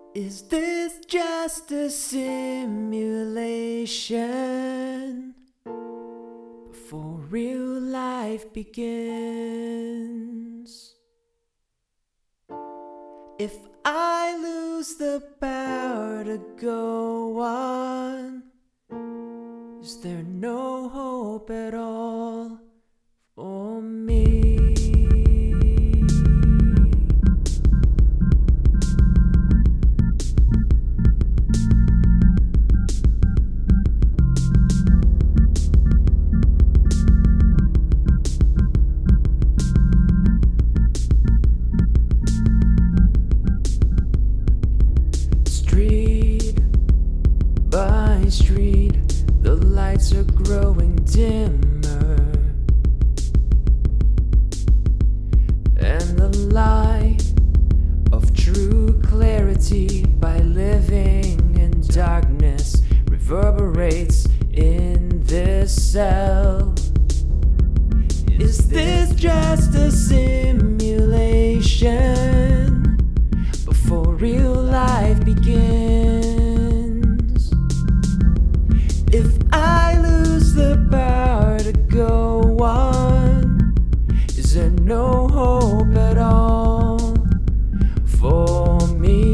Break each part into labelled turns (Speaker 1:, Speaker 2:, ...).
Speaker 1: Is this just a simulation before real life begins? If I lose the power to go on, is there no hope at all for me? Street by street, the lights are growing dimmer, and the light of true clarity by living in darkness reverberates in this cell. Is this just a simulation before real life begins? If I lose the power to go on, is there no hope at all for me?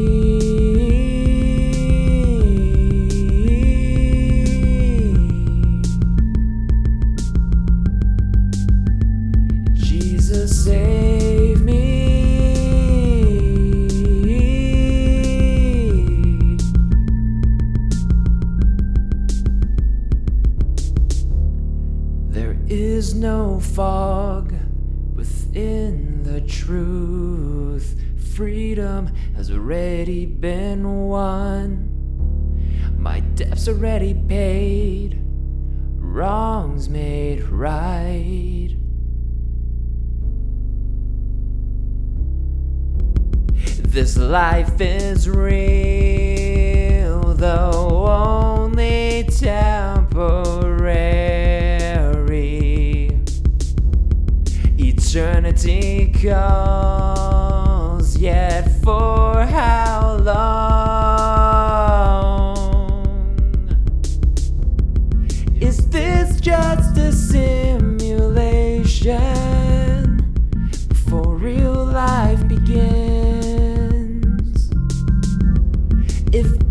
Speaker 1: Jesus, save me. There is no fog within the truth. Freedom has already been won. My debt's already paid, wrongs made right. This life is real, though only temporary. Eternity calls, yet for how long? Is this just a simulation before real life begins? If